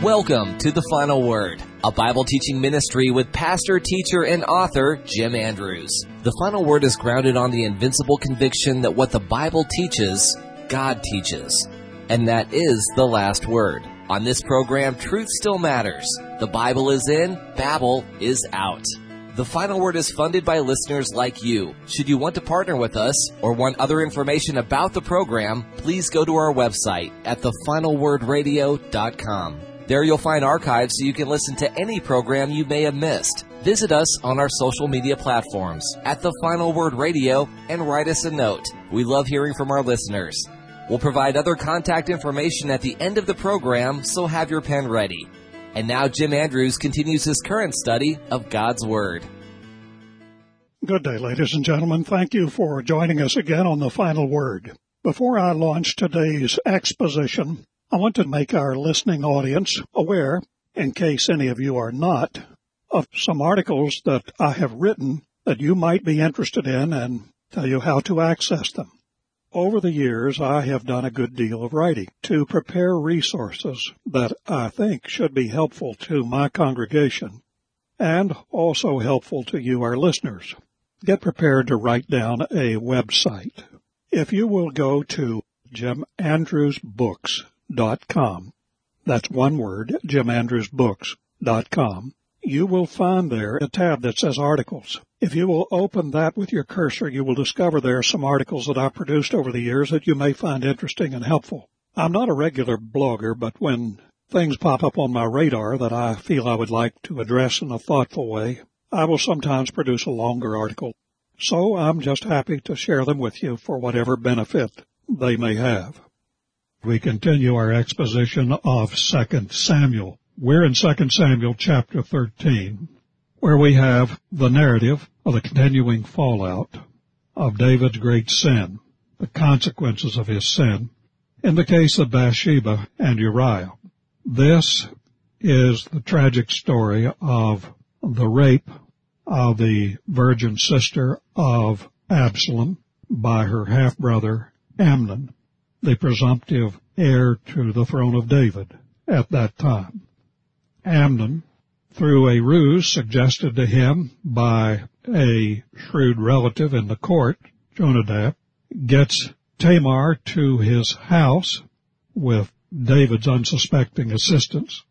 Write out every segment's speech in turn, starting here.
Welcome to The Final Word, a Bible teaching ministry with pastor, teacher, and author Jim Andrews. The Final Word is grounded on the invincible conviction that what the Bible teaches, God teaches. And that is the last word. On this program, truth still matters. The Bible is in, Babel is out. The Final Word is funded by listeners like you. Should you want to partner with us or want other information about the program, please go to our website at thefinalwordradio.com. There you'll find archives so you can listen to any program you may have missed. Visit us on our social media platforms at The Final Word Radio and write us a note. We love hearing from our listeners. We'll provide other contact information at the end of the program, so have your pen ready. And now Jim Andrews continues his current study of God's Word. Good day, ladies and gentlemen. Thank you for joining us again on The Final Word. Before I launch today's exposition, I want to make our listening audience aware, in case any of you are not, of some articles that I have written that you might be interested in and tell you how to access them. Over the years, I have done a good deal of writing to prepare resources that I think should be helpful to my congregation and also helpful to you, our listeners. Get prepared to write down a website. If you will go to JimAndrewsBooks.com, that's one word, JimAndrewsBooks.com, you will find there a tab that says Articles. If you will open that with your cursor, you will discover there are some articles that I've produced over the years that you may find interesting and helpful. I'm not a regular blogger, but when things pop up on my radar that I feel I would like to address in a thoughtful way, I will sometimes produce a longer article. So I'm just happy to share them with you for whatever benefit they may have. We continue our exposition of 2 Samuel. We're in 2 Samuel chapter 13, where we have the narrative of the continuing fallout of David's great sin, the consequences of his sin, in the case of Bathsheba and Uriah. This is the tragic story of the rape of the virgin sister of Absalom by her half-brother Amnon, the presumptive heir to the throne of David at that time. Amnon, through a ruse suggested to him by a shrewd relative in the court, Jonadab, gets Tamar to his house with David's unsuspecting assistance.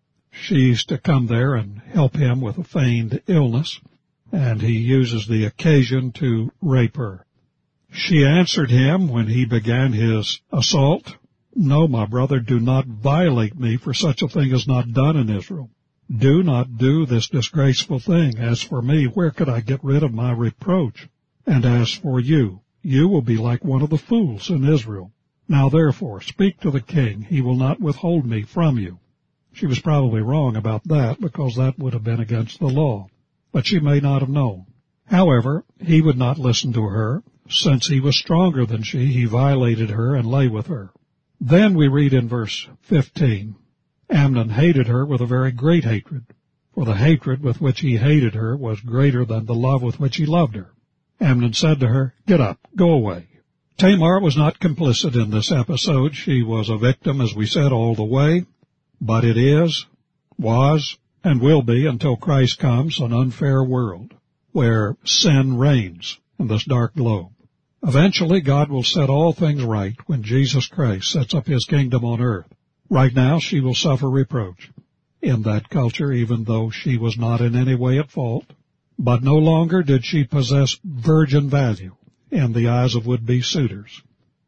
She's to come there and help him with a feigned illness, and he uses the occasion to rape her. She answered him when he began his assault, "No, my brother, do not violate me, for such a thing is not done in Israel. Do not do this disgraceful thing. As for me, where could I get rid of my reproach? And as for you, you will be like one of the fools in Israel. Now therefore, speak to the king. He will not withhold me from you." She was probably wrong about that, because that would have been against the law. But she may not have known. However, he would not listen to her. Since he was stronger than she, he violated her and lay with her. Then we read in verse 15, Amnon hated her with a very great hatred, for the hatred with which he hated her was greater than the love with which he loved her. Amnon said to her, "Get up, go away." Tamar was not complicit in this episode. She was a victim, as we said, all the way, but it is, was, and will be until Christ comes, an unfair world where sin reigns in this dark globe. Eventually, God will set all things right when Jesus Christ sets up his kingdom on earth. Right now, she will suffer reproach in that culture, even though she was not in any way at fault. But no longer did she possess virgin value in the eyes of would-be suitors.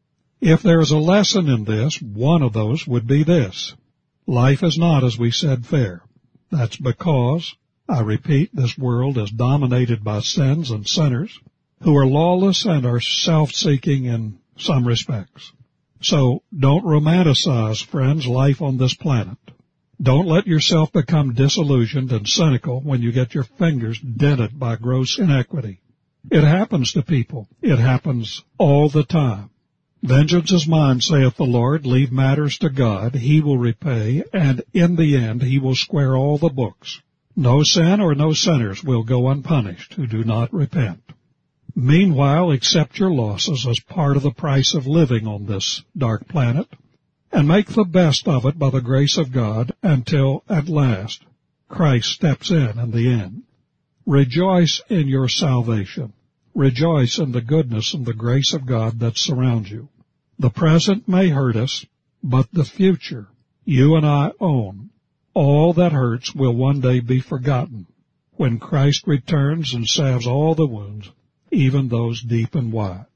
If there is a lesson in this, one of those would be this: life is not, as we said, fair. That's because, I repeat, this world is dominated by sins and sinners who are lawless and are self-seeking in some respects. So don't romanticize, friends, life on this planet. Don't let yourself become disillusioned and cynical when you get your fingers dented by gross inequity. It happens to people. It happens all the time. Vengeance is mine, saith the Lord. Leave matters to God. He will repay, and in the end he will square all the books. No sin or no sinners will go unpunished who do not repent. Meanwhile, accept your losses as part of the price of living on this dark planet, and make the best of it by the grace of God until, at last, Christ steps in the end. Rejoice in your salvation. Rejoice in the goodness and the grace of God that surrounds you. The present may hurt us, but the future you and I own. All that hurts will one day be forgotten when Christ returns and salves all the wounds, even those deep and wide.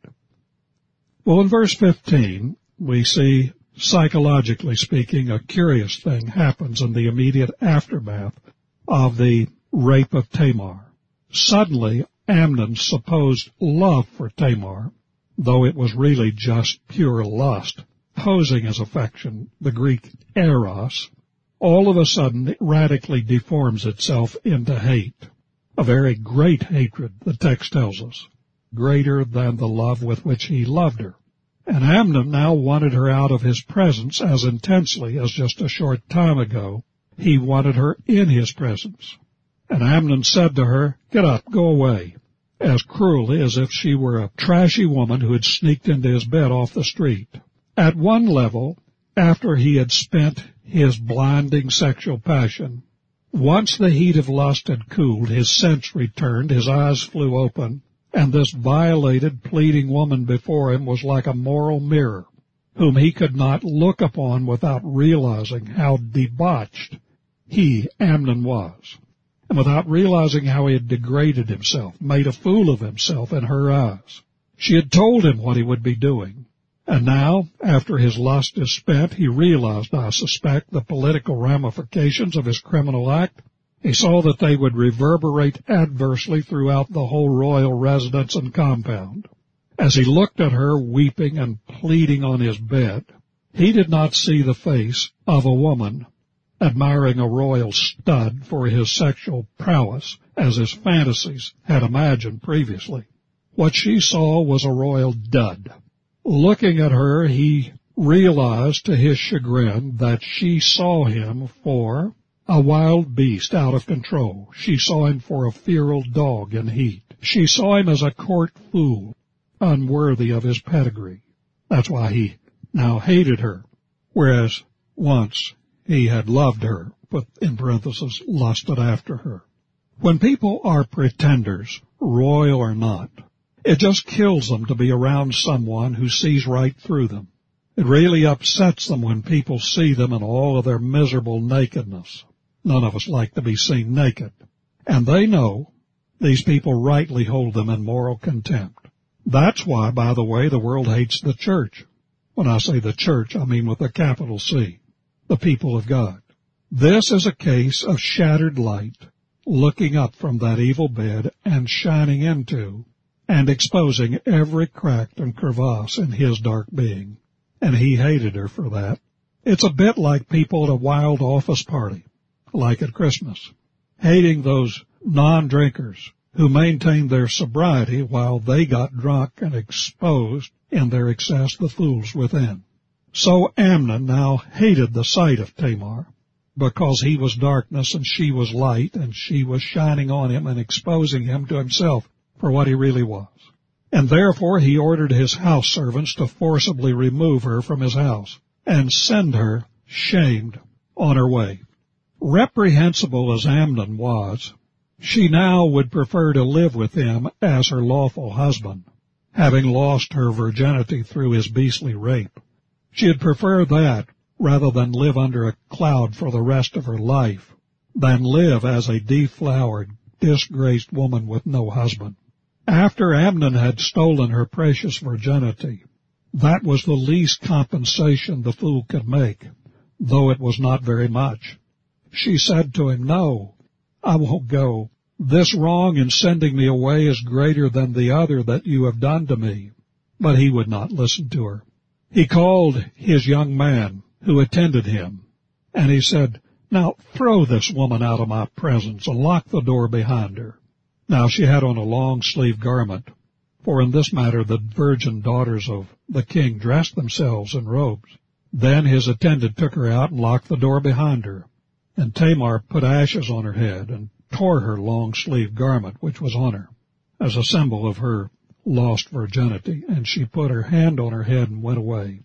Well, in verse 15, we see, psychologically speaking, a curious thing happens in the immediate aftermath of the rape of Tamar. Suddenly, Amnon's supposed love for Tamar, though it was really just pure lust, posing as affection, the Greek eros, all of a sudden it radically deforms itself into hate. A very great hatred, the text tells us, greater than the love with which he loved her. And Amnon now wanted her out of his presence as intensely as just a short time ago he wanted her in his presence. And Amnon said to her, "Get up, go away," as cruelly as if she were a trashy woman who had sneaked into his bed off the street. At one level, after he had spent his blinding sexual passion, once the heat of lust had cooled, his sense returned, his eyes flew open, and this violated, pleading woman before him was like a moral mirror, whom he could not look upon without realizing how debauched he, Amnon, was, and without realizing how he had degraded himself, made a fool of himself in her eyes. She had told him what he would be doing, and now, after his lust is spent, he realized, I suspect, the political ramifications of his criminal act. He saw that they would reverberate adversely throughout the whole royal residence and compound. As he looked at her weeping and pleading on his bed, he did not see the face of a woman admiring a royal stud for his sexual prowess, as his fantasies had imagined previously. What she saw was a royal dud. Looking at her, he realized to his chagrin that she saw him for a wild beast out of control. She saw him for a feral dog in heat. She saw him as a court fool, unworthy of his pedigree. That's why he now hated her, whereas once he had loved her, put in parentheses, lusted after her. When people are pretenders, royal or not, it just kills them to be around someone who sees right through them. It really upsets them when people see them in all of their miserable nakedness. None of us like to be seen naked. And they know these people rightly hold them in moral contempt. That's why, by the way, the world hates the church. When I say the church, I mean with a capital C, the people of God. This is a case of shattered light looking up from that evil bed and shining into and exposing every crack and crevasse in his dark being. And he hated her for that. It's a bit like people at a wild office party, like at Christmas, hating those non-drinkers who maintained their sobriety while they got drunk and exposed in their excess the fools within. So Amnon now hated the sight of Tamar, because he was darkness and she was light, and she was shining on him and exposing him to himself for what he really was. And therefore he ordered his house servants to forcibly remove her from his house and send her, shamed, on her way. Reprehensible as Amnon was, she now would prefer to live with him as her lawful husband, having lost her virginity through his beastly rape. She'd prefer that rather than live under a cloud for the rest of her life, than live as a deflowered, disgraced woman with no husband. After Amnon had stolen her precious virginity, that was the least compensation the fool could make, though it was not very much. She said to him, "No, I won't go. This wrong in sending me away is greater than the other that you have done to me." But he would not listen to her. He called his young man who attended him, and he said, "Now throw this woman out of my presence and lock the door behind her." Now she had on a long-sleeved garment, for in this matter the virgin daughters of the king dressed themselves in robes. Then his attendant took her out and locked the door behind her. And Tamar put ashes on her head and tore her long-sleeved garment which was on her, as a symbol of her lost virginity, and she put her hand on her head and went away.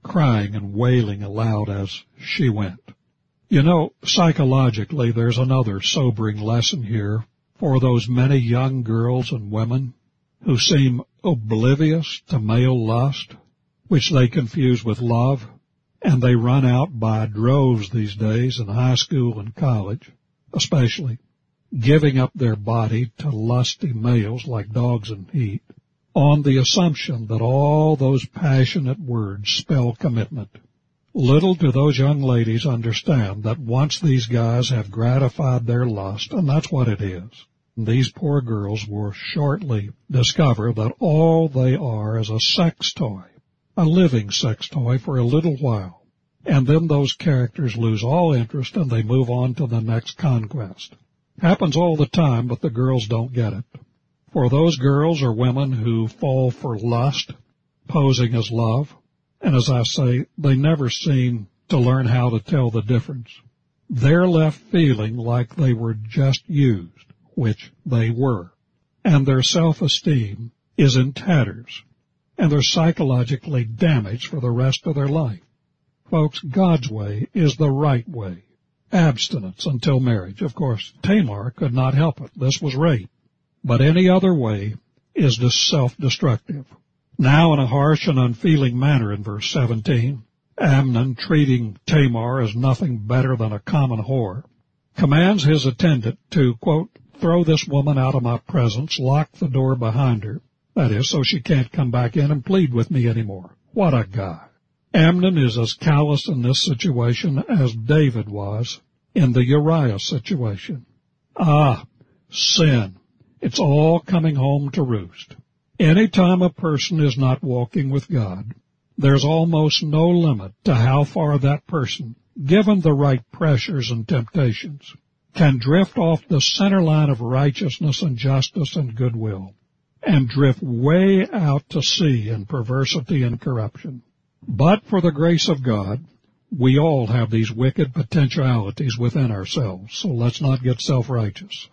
crying and wailing aloud as she went. You know, psychologically, there's another sobering lesson here for those many young girls and women who seem oblivious to male lust, which they confuse with love, and they run out by droves these days in high school and college, especially, giving up their body to lusty males like dogs in heat, on the assumption that all those passionate words spell commitment. Little do those young ladies understand that once these guys have gratified their lust, and that's what it is, these poor girls will shortly discover that all they are is a sex toy, a living sex toy for a little while, and then those characters lose all interest and they move on to the next conquest. Happens all the time, but the girls don't get it. For those girls or women who fall for lust, posing as love, and as I say, they never seem to learn how to tell the difference. They're left feeling like they were just used, which they were, and their self-esteem is in tatters, and they're psychologically damaged for the rest of their life. Folks, God's way is the right way. Abstinence until marriage. Of course, Tamar could not help it. This was rape. But any other way is just self-destructive. Now in a harsh and unfeeling manner in verse 17, Amnon, treating Tamar as nothing better than a common whore, commands his attendant to, quote, throw this woman out of my presence, lock the door behind her. That is, so she can't come back in and plead with me anymore. What a guy. Amnon is as callous in this situation as David was in the Uriah situation. Ah, sin. It's all coming home to roost. Any time a person is not walking with God, there's almost no limit to how far that person, given the right pressures and temptations, can drift off the center line of righteousness and justice and goodwill, and drift way out to sea in perversity and corruption. But for the grace of God, we all have these wicked potentialities within ourselves, so let's not get self-righteous.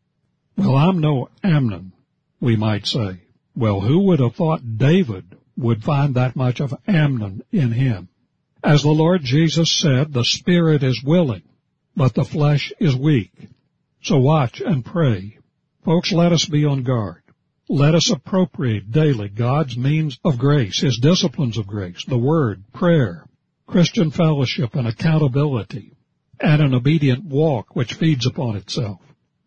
Well, I'm no Amnon, we might say. Well, who would have thought David would find that much of Amnon in him? As the Lord Jesus said, the spirit is willing, but the flesh is weak. So watch and pray. Folks, let us be on guard. Let us appropriate daily God's means of grace, His disciplines of grace, the Word, prayer, Christian fellowship and accountability, and an obedient walk which feeds upon itself.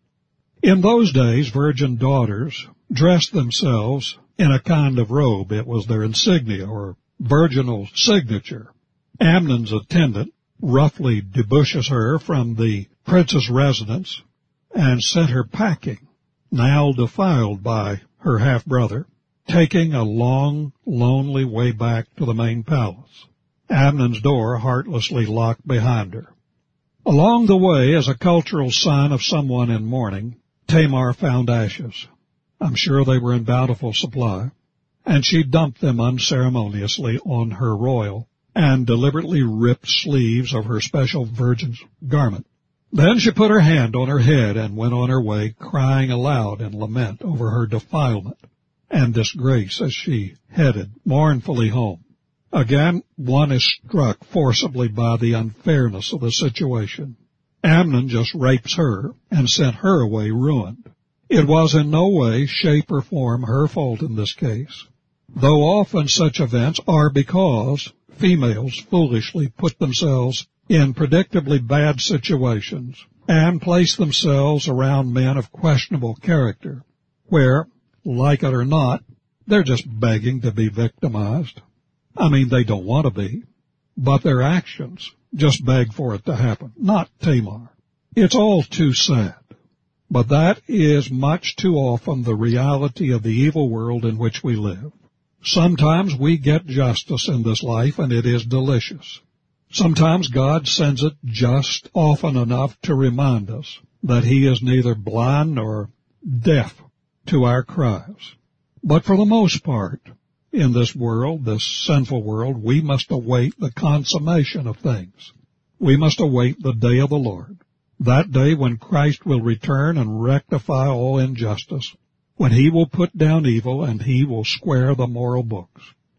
In those days, virgin daughters dressed themselves in a kind of robe. It was their insignia or virginal signature. Amnon's attendant roughly debouches her from the prince's residence and sent her packing, now defiled by her half-brother, taking a long, lonely way back to the main palace, Amnon's door heartlessly locked behind her. Along the way, as a cultural sign of someone in mourning, Tamar found ashes. I'm sure they were in bountiful supply, and she dumped them unceremoniously on her royal and deliberately ripped sleeves of her special virgin's garment. Then she put her hand on her head and went on her way, crying aloud in lament over her defilement and disgrace as she headed mournfully home. Again, one is struck forcibly by the unfairness of the situation. Amnon just rapes her and sent her away ruined. It was in no way, shape, or form her fault in this case, though often such events are because females foolishly put themselves in predictably bad situations and place themselves around men of questionable character, where, like it or not, they're just begging to be victimized. I mean, they don't want to be, but their actions just beg for it to happen, not Tamar. It's all too sad, but that is much too often the reality of the evil world in which we live. Sometimes we get justice in this life, and it is delicious. Sometimes God sends it just often enough to remind us that He is neither blind nor deaf to our cries. But for the most part, in this world, this sinful world, we must await the consummation of things. We must await the day of the Lord, that day when Christ will return and rectify all injustice, when He will put down evil and He will square the moral books.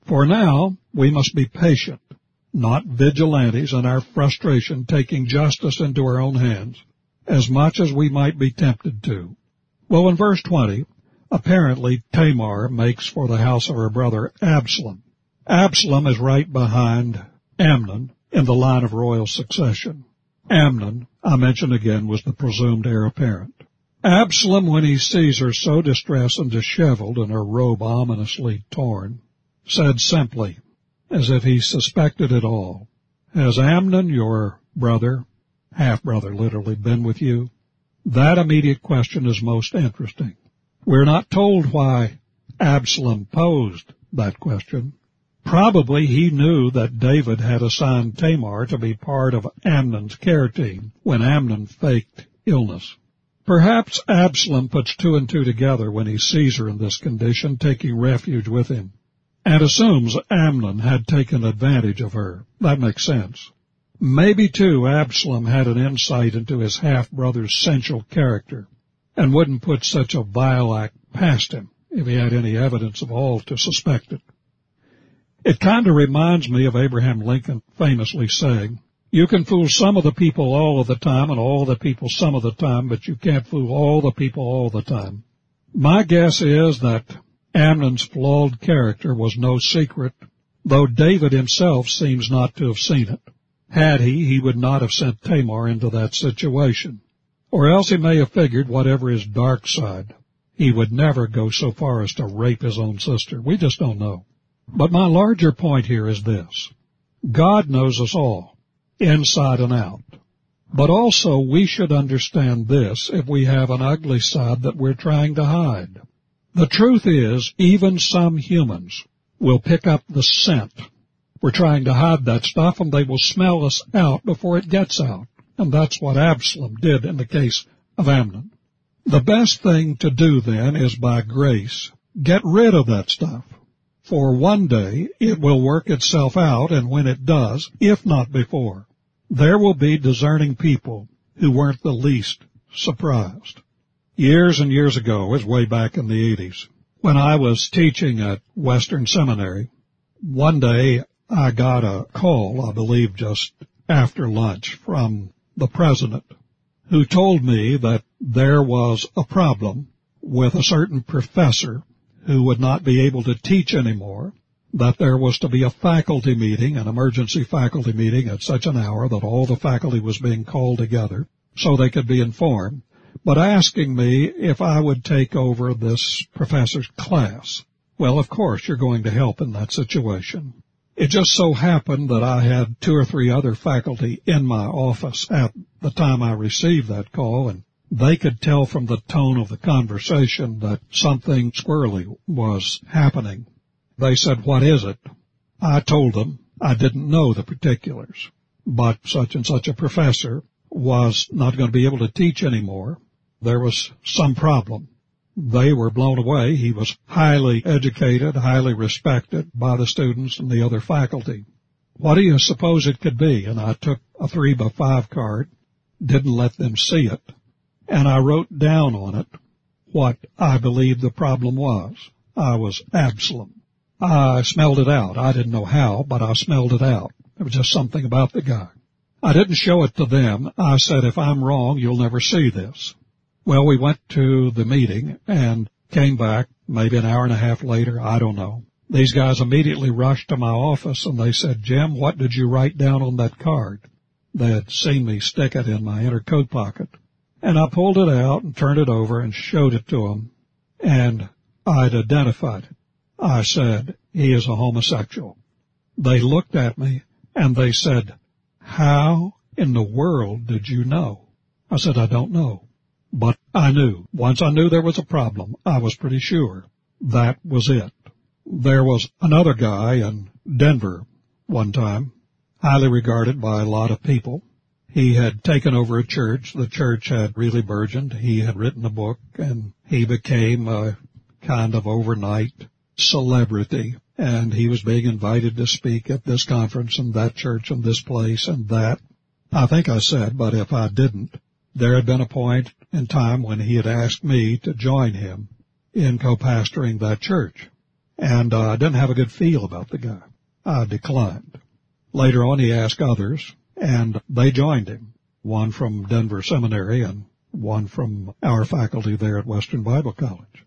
For now, we must be patient, not vigilantes in our frustration taking justice into our own hands, as much as we might be tempted to. Well, in verse 20, apparently Tamar makes for the house of her brother Absalom. Absalom is right behind Amnon in the line of royal succession. Amnon, I mention again, was the presumed heir apparent. Absalom, when he sees her so distressed and disheveled and her robe ominously torn, said simply, as if he suspected it all, "Has Amnon, your brother, half-brother literally, been with you?" That immediate question is most interesting. We're not told why Absalom posed that question. Probably he knew that David had assigned Tamar to be part of Amnon's care team when Amnon faked illness. Perhaps Absalom puts two and two together when he sees her in this condition, taking refuge with him, and assumes Amnon had taken advantage of her. That makes sense. Maybe, too, Absalom had an insight into his half-brother's sensual character and wouldn't put such a vile act past him if he had any evidence of all to suspect it. It kind of reminds me of Abraham Lincoln famously saying, "You can fool some of the people all of the time and all the people some of the time, but you can't fool all the people all the time." My guess is that Amnon's flawed character was no secret, though David himself seems not to have seen it. Had he would not have sent Tamar into that situation. Or else he may have figured, whatever his dark side, he would never go so far as to rape his own sister. We just don't know. But my larger point here is this. God knows us all, inside and out. But also we should understand this if we have an ugly side that we're trying to hide. The truth is, even some humans will pick up the scent. We're trying to hide that stuff, and they will smell us out before it gets out. And that's what Absalom did in the case of Amnon. The best thing to do then is, by grace, get rid of that stuff. For one day it will work itself out, and when it does, if not before, there will be discerning people who weren't the least surprised. Years and years ago, it was way back in the 80s, when I was teaching at Western Seminary, one day I got a call, I believe just after lunch, from the president, who told me that there was a problem with a certain professor who would not be able to teach anymore, that there was to be a faculty meeting, an emergency faculty meeting at such an hour that all the faculty was being called together so they could be informed, but asking me if I would take over this professor's class. Well, of course, you're going to help in that situation. It just so happened that I had 2 or 3 other faculty in my office at the time I received that call, and they could tell from the tone of the conversation that something squirrely was happening. They said, "What is it?" I told them I didn't know the particulars, but such and such a professor was not going to be able to teach anymore. There was some problem. They were blown away. He was highly educated, highly respected by the students and the other faculty. What do you suppose it could be? And I took a 3x5 card, didn't let them see it, and I wrote down on it what I believed the problem was. I was Absalom. I smelled it out. I didn't know how, but I smelled it out. There was just something about the guy. I didn't show it to them. I said, "If I'm wrong, you'll never see this." Well, we went to the meeting and came back maybe an hour and a half later. I don't know. These guys immediately rushed to my office and they said, "Jim, what did you write down on that card?" They had seen me stick it in my inner coat pocket. And I pulled it out and turned it over and showed it to them. And I'd identified it. I said, "He is a homosexual." They looked at me and they said, "How in the world did you know?" I said, "I don't know. But I knew. Once I knew there was a problem, I was pretty sure. That was it." There was another guy in Denver one time, highly regarded by a lot of people. He had taken over a church. The church had really burgeoned. He had written a book, and he became a kind of overnight celebrity. And he was being invited to speak at this conference and that church and this place and that. I think I said, but if I didn't, there had been a point in time when he had asked me to join him in co-pastoring that church. and I didn't have a good feel about the guy. I declined. Later on, he asked others, and they joined him, one from Denver Seminary and one from our faculty there at Western Bible College.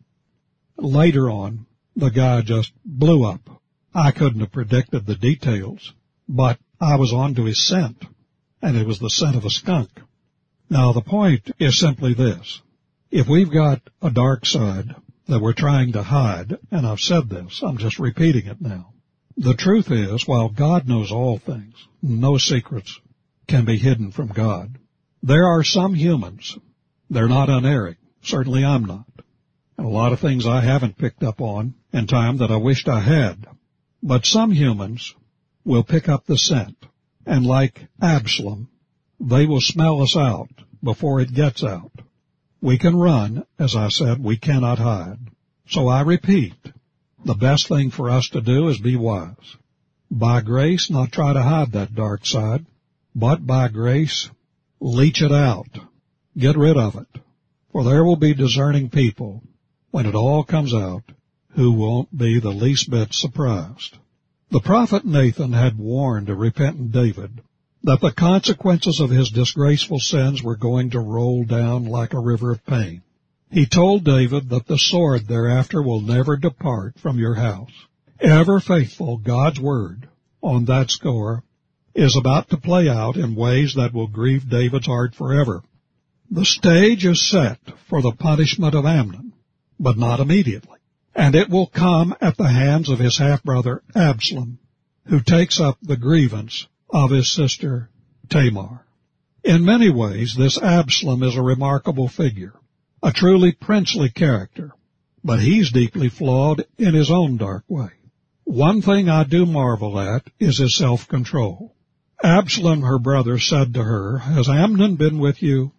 Later on, the guy just blew up. I couldn't have predicted the details, but I was on to his scent, and it was the scent of a skunk. Now, the point is simply this. If we've got a dark side that we're trying to hide, and I've said this, I'm just repeating it now. The truth is, while God knows all things, no secrets can be hidden from God. There are some humans, they're not unerring. Certainly I'm not. And a lot of things I haven't picked up on in time that I wished I had. But some humans will pick up the scent, and like Absalom, they will smell us out before it gets out. We can run, as I said, we cannot hide. So I repeat, the best thing for us to do is be wise. By grace, not try to hide that dark side, but by grace, leach it out. Get rid of it. For there will be discerning people, when it all comes out, who won't be the least bit surprised. The prophet Nathan had warned a repentant David that the consequences of his disgraceful sins were going to roll down like a river of pain. He told David that the sword thereafter will never depart from your house. Ever faithful, God's word on that score is about to play out in ways that will grieve David's heart forever. The stage is set for the punishment of Amnon, but not immediately. And it will come at the hands of his half-brother Absalom, who takes up the grievance of his sister Tamar. In many ways, this Absalom is a remarkable figure, a truly princely character, but he's deeply flawed in his own dark way. One thing I do marvel at is his self-control. Absalom, her brother, said to her, "Has Amnon been with you?"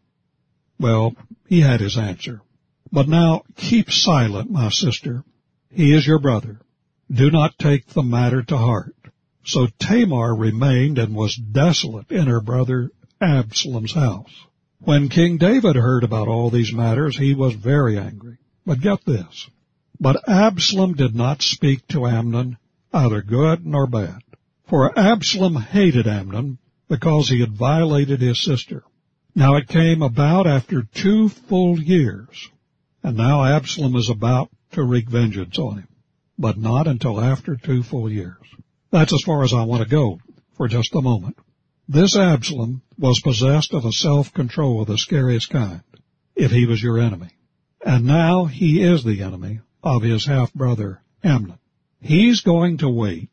Well, he had his answer. But now keep silent, my sister. He is your brother. Do not take the matter to heart. So Tamar remained and was desolate in her brother Absalom's house. When King David heard about all these matters, he was very angry. But get this. But Absalom did not speak to Amnon, either good nor bad. For Absalom hated Amnon because he had violated his sister. Now it came about after 2 full years. And now Absalom is about to wreak vengeance on him, but not until after 2 full years. That's as far as I want to go for just a moment. This Absalom was possessed of a self-control of the scariest kind, if he was your enemy. And now he is the enemy of his half-brother Amnon. He's going to wait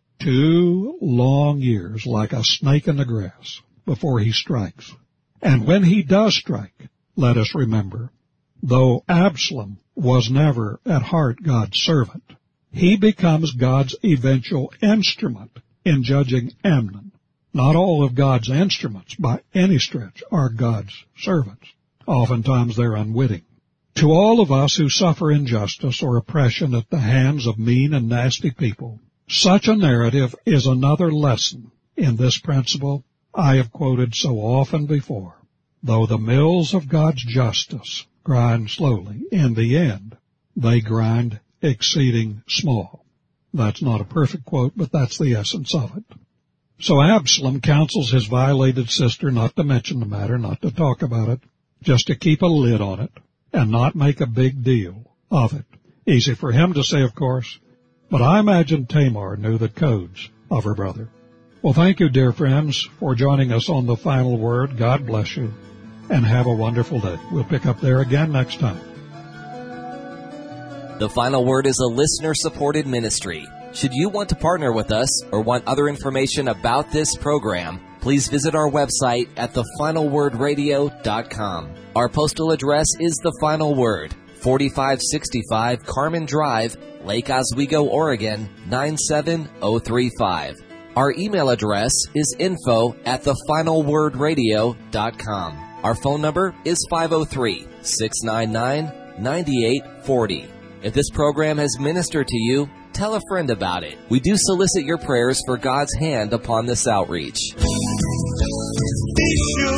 2 long years like a snake in the grass before he strikes. And when he does strike, let us remember, though Absalom was never at heart God's servant, he becomes God's eventual instrument in judging Amnon. Not all of God's instruments, by any stretch, are God's servants. Oftentimes they're unwitting. To all of us who suffer injustice or oppression at the hands of mean and nasty people, such a narrative is another lesson in this principle I have quoted so often before. Though the mills of God's justice grind slowly, in the end, they grind exceeding small. That's not a perfect quote, but that's the essence of it. So Absalom counsels his violated sister not to mention the matter, not to talk about it, just to keep a lid on it and not make a big deal of it. Easy for him to say, of course, but I imagine Tamar knew the codes of her brother. Well, thank you, dear friends, for joining us on The Final Word. God bless you, and have a wonderful day. We'll pick up there again next time. The Final Word is a listener-supported ministry. Should you want to partner with us or want other information about this program, please visit our website at thefinalwordradio.com. Our postal address is The Final Word, 4565 Carmen Drive, Lake Oswego, Oregon, 97035. Our email address is info@thefinalwordradio.com. Our phone number is 503-699-9840. If this program has ministered to you, tell a friend about it. We do solicit your prayers for God's hand upon this outreach. Be sure